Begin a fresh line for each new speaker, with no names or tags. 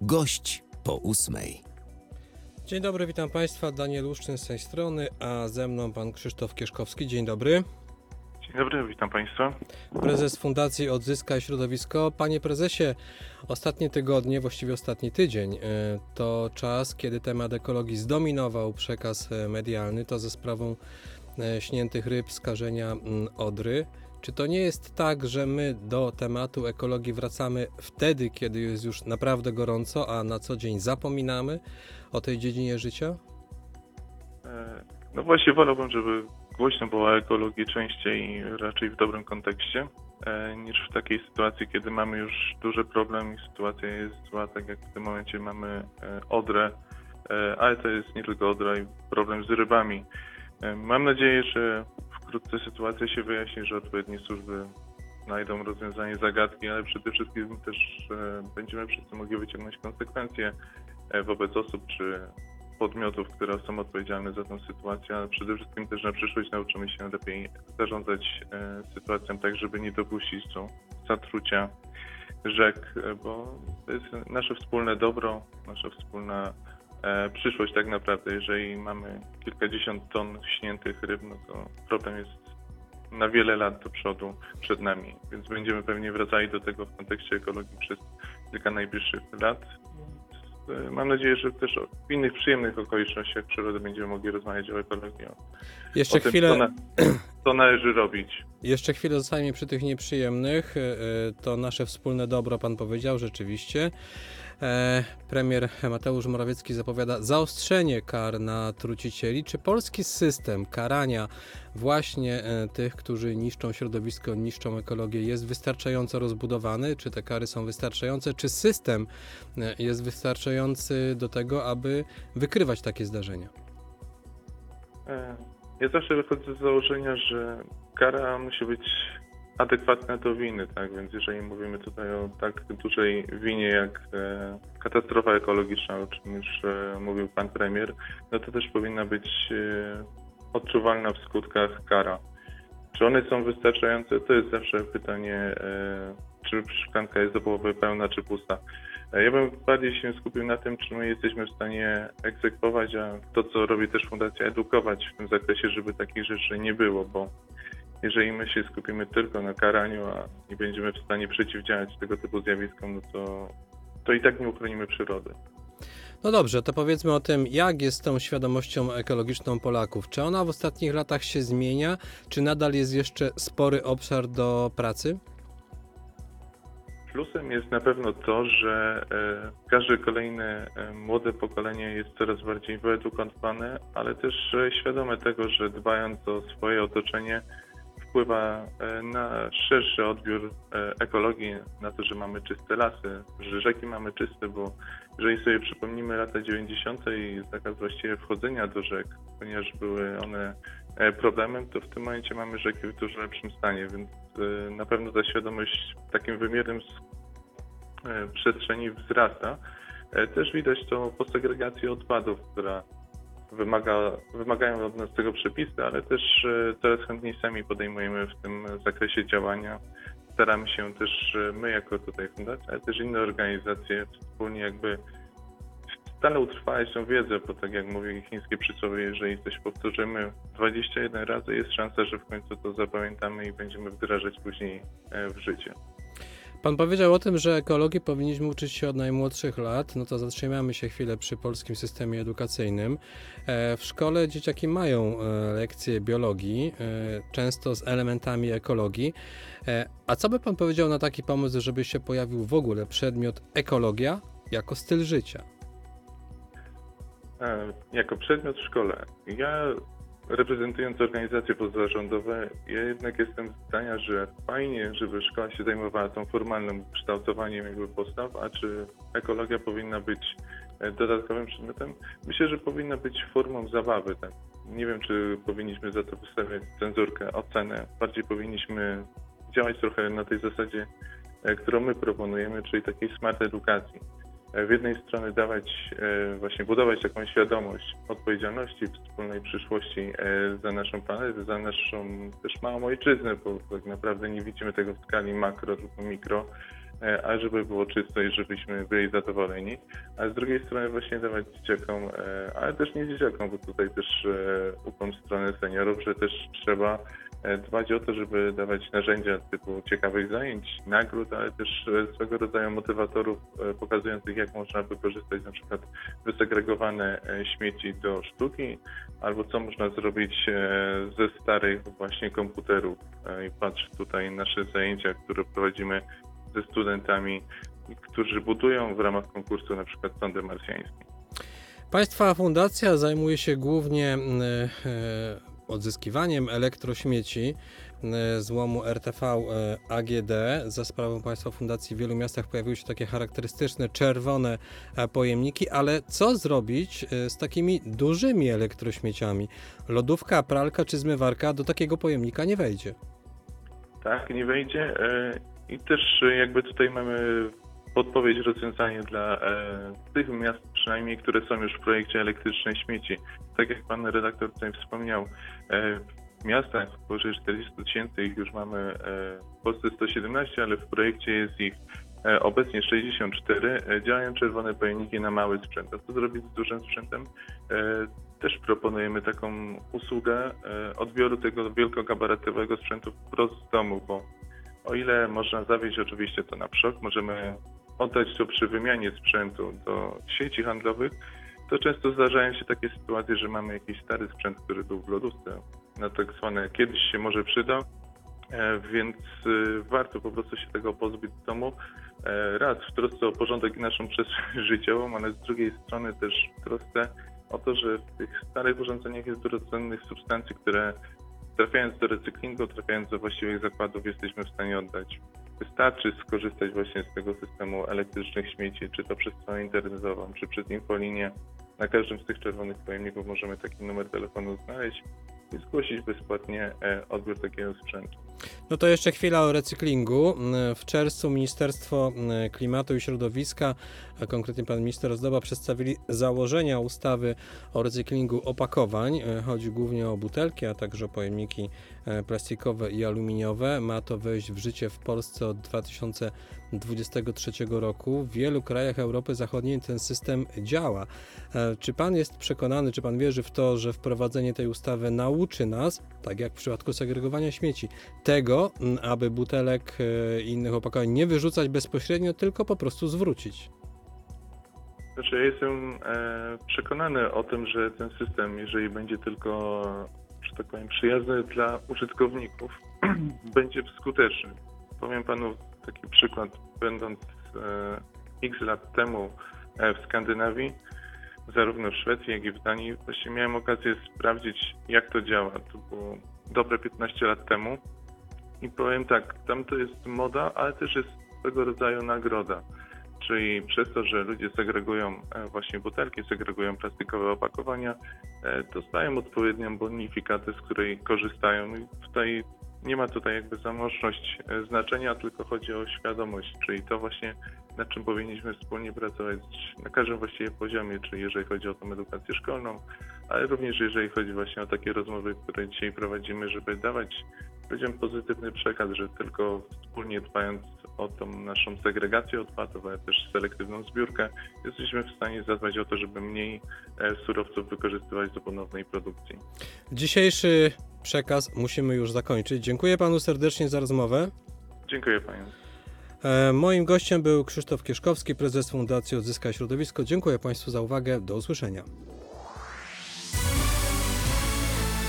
Gość po 8.
Dzień dobry, witam Państwa. Daniel Uszczyn z tej strony, a ze mną pan Krzysztof Kieszkowski. Dzień dobry.
Dzień dobry, witam Państwa.
Prezes Fundacji Odzyskaj Środowisko. Panie prezesie, ostatnie tygodnie, właściwie ostatni tydzień, to czas, kiedy temat ekologii zdominował przekaz medialny, to ze sprawą śniętych ryb, skażenia Odry. Czy to nie jest tak, że my do tematu ekologii wracamy wtedy, kiedy jest już naprawdę gorąco, a na co dzień zapominamy o tej dziedzinie życia?
No właśnie wolałbym, żeby głośno była o ekologii częściej i raczej w dobrym kontekście, niż w takiej sytuacji, kiedy mamy już duży problem i sytuacja jest zła, tak jak w tym momencie mamy Odrę, ale to jest nie tylko Odra i problem z rybami. Mam nadzieję, że wkrótce sytuacja się wyjaśni, że odpowiednie służby znajdą rozwiązanie zagadki, ale przede wszystkim też będziemy wszyscy mogli wyciągnąć konsekwencje wobec osób czy podmiotów, które są odpowiedzialne za tę sytuację, ale przede wszystkim też na przyszłość nauczymy się lepiej zarządzać sytuacją tak, żeby nie dopuścić do zatrucia rzek, bo to jest nasze wspólne dobro, nasza wspólna przyszłość tak naprawdę. Jeżeli mamy kilkadziesiąt ton śniętych ryb, no to problem jest na wiele lat do przodu przed nami, więc będziemy pewnie wracali do tego w kontekście ekologii przez kilka najbliższych lat. Mam nadzieję, że też w innych przyjemnych okolicznościach przyrody będziemy mogli rozmawiać o ekologii,
Jeszcze
o tym,
chwilę...
co należy robić.
Jeszcze chwilę zostaniemy przy tych nieprzyjemnych. To nasze wspólne dobro, pan powiedział, rzeczywiście. Premier Mateusz Morawiecki zapowiada zaostrzenie kar na trucicieli. Czy polski system karania właśnie tych, którzy niszczą środowisko, niszczą ekologię, jest wystarczająco rozbudowany? Czy te kary są wystarczające? Czy system jest wystarczający do tego, aby wykrywać takie zdarzenia?
Ja zawsze wychodzę z założenia, że kara musi być adekwatna do winy, tak? Więc jeżeli mówimy tutaj o tak dużej winie jak katastrofa ekologiczna, o czym już mówił pan premier, no to też powinna być odczuwalna w skutkach kara. Czy one są wystarczające? To jest zawsze pytanie, czy szklanka jest do połowy pełna, czy pusta. Ja bym bardziej się skupił na tym, czy my jesteśmy w stanie egzekwować, a to, co robi też Fundacja, edukować w tym zakresie, żeby takich rzeczy nie było, bo jeżeli my się skupimy tylko na karaniu, a nie będziemy w stanie przeciwdziałać tego typu zjawiskom, no to i tak nie uchronimy przyrody.
No dobrze, to powiedzmy o tym, jak jest z tą świadomością ekologiczną Polaków. Czy ona w ostatnich latach się zmienia, czy nadal jest jeszcze spory obszar do pracy?
Plusem jest na pewno to, że każde kolejne młode pokolenie jest coraz bardziej wyedukowane, ale też świadome tego, że dbając o swoje otoczenie wpływa na szerszy odbiór ekologii, na to, że mamy czyste lasy, że rzeki mamy czyste, bo jeżeli sobie przypomnimy lata 90. i zakaz właściwie wchodzenia do rzek, ponieważ były one problemem, to w tym momencie mamy rzeki w dużo lepszym stanie, więc na pewno ta świadomość w takim wymiernym przestrzeni wzrasta. Też widać to po segregacji odpadów, która wymagają od nas tego przepisy, ale też coraz chętniej sami podejmujemy w tym zakresie działania. Staramy się też my jako tutaj fundacja, ale też inne organizacje wspólnie jakby stale utrwalać tą wiedzę, bo tak jak mówi chińskie przysłowie, jeżeli coś powtórzymy 21 razy, jest szansa, że w końcu to zapamiętamy i będziemy wdrażać później w życie.
Pan powiedział o tym, że ekologii powinniśmy uczyć się od najmłodszych lat. No to zatrzymamy się chwilę przy polskim systemie edukacyjnym. W szkole dzieciaki mają lekcje biologii, często z elementami ekologii. A co by pan powiedział na taki pomysł, żeby się pojawił w ogóle przedmiot ekologia jako styl życia?
Jako przedmiot w szkole. Ja reprezentując organizacje pozarządowe, ja jednak jestem zdania, że fajnie, żeby szkoła się zajmowała tą formalnym kształtowaniem jakby postaw, a czy ekologia powinna być dodatkowym przedmiotem? Myślę, że powinna być formą zabawy. Tak? Nie wiem, czy powinniśmy za to wystawiać cenzurkę, ocenę. Bardziej powinniśmy działać trochę na tej zasadzie, którą my proponujemy, czyli takiej smart edukacji. W jednej strony właśnie budować taką świadomość odpowiedzialności wspólnej przyszłości za naszą planetę, za naszą też małą ojczyznę, bo tak naprawdę nie widzimy tego w skali makro, tylko mikro. a żeby było czysto i żebyśmy byli zadowoleni, a z drugiej strony właśnie dawać dzieciakom, ale też nie dzieciakom, bo tutaj też ufam w stronę seniorów, że też trzeba dbać o to, żeby dawać narzędzia typu ciekawych zajęć, nagród, ale też swego rodzaju motywatorów pokazujących, jak można wykorzystać na przykład wysegregowane śmieci do sztuki, albo co można zrobić ze starych właśnie komputerów. I patrz tutaj nasze zajęcia, które prowadzimy ze studentami, którzy budują w ramach konkursu na przykład sondę marsjańską.
Państwa fundacja zajmuje się głównie odzyskiwaniem elektrośmieci złomu RTV AGD. Za sprawą Państwa fundacji w wielu miastach pojawiły się takie charakterystyczne czerwone pojemniki, ale co zrobić z takimi dużymi elektrośmieciami? Lodówka, pralka czy zmywarka do takiego pojemnika nie wejdzie.
Tak, nie wejdzie i też jakby tutaj mamy podpowiedź, rozwiązanie dla tych miast przynajmniej, które są już w projekcie elektryczne śmieci. Tak jak pan redaktor tutaj wspomniał, w miastach powyżej 40 000 ich już mamy w Polsce 117, ale w projekcie jest ich obecnie 64. Działają czerwone pojemniki na mały sprzęt. A co zrobić z dużym sprzętem? Też proponujemy taką usługę odbioru tego wielkogabarytowego sprzętu wprost z domu, bo o ile można zawieźć oczywiście to na przok, możemy oddać to przy wymianie sprzętu do sieci handlowych, to często zdarzają się takie sytuacje, że mamy jakiś stary sprzęt, który był w lodówce, na tak zwane kiedyś się może przydał, więc warto po prostu się tego pozbyć z domu. Raz w trosce o porządek i naszą przestrzeń życiową, ale z drugiej strony też w trosce o to, że w tych starych urządzeniach jest dużo cennych substancji, które trafiając do recyklingu, trafiając do właściwych zakładów jesteśmy w stanie oddać. Wystarczy skorzystać właśnie z tego systemu elektrycznych śmieci, czy to przez stronę internetową, czy przez infolinię. Na każdym z tych czerwonych pojemników możemy taki numer telefonu znaleźć i zgłosić bezpłatnie odbiór takiego sprzętu.
No to jeszcze chwila o recyklingu. W czerwcu Ministerstwo Klimatu i Środowiska, a konkretnie pan minister Ozdoba, przedstawili założenia ustawy o recyklingu opakowań. Chodzi głównie o butelki, a także o pojemniki plastikowe i aluminiowe. Ma to wejść w życie w Polsce od 2023 roku. W wielu krajach Europy Zachodniej ten system działa. Czy pan jest przekonany, czy pan wierzy w to, że wprowadzenie tej ustawy nauczy nas, tak jak w przypadku segregowania śmieci, tego, aby butelek i innych opakowań nie wyrzucać bezpośrednio, tylko po prostu zwrócić?
Znaczy, ja jestem przekonany o tym, że ten system, jeżeli będzie tylko, że tak powiem, przyjazny dla użytkowników, będzie skuteczny. Powiem panu taki przykład, będąc x lat temu w Skandynawii, zarówno w Szwecji, jak i w Danii, właśnie miałem okazję sprawdzić, jak to działa. To było dobre 15 lat temu i powiem tak, tam to jest moda, ale też jest swego rodzaju nagroda. Czyli przez to, że ludzie segregują właśnie butelki, segregują plastikowe opakowania, dostają odpowiednią bonifikatę, z której korzystają. I tutaj nie ma tutaj jakby zamożność znaczenia, tylko chodzi o świadomość, czyli to właśnie, nad czym powinniśmy wspólnie pracować na każdym właściwie poziomie, czyli jeżeli chodzi o tą edukację szkolną, ale również jeżeli chodzi właśnie o takie rozmowy, które dzisiaj prowadzimy, żeby dawać ludziom pozytywny przekaz, że tylko wspólnie dbając o tą naszą segregację odpadów, ale też selektywną zbiórkę, jesteśmy w stanie zadbać o to, żeby mniej surowców wykorzystywać do ponownej produkcji.
Dzisiejszy przekaz musimy już zakończyć. Dziękuję panu serdecznie za rozmowę.
Dziękuję panu.
Moim gościem był Krzysztof Kieszkowski, prezes Fundacji Odzyskaj Środowisko. Dziękuję państwu za uwagę. Do usłyszenia.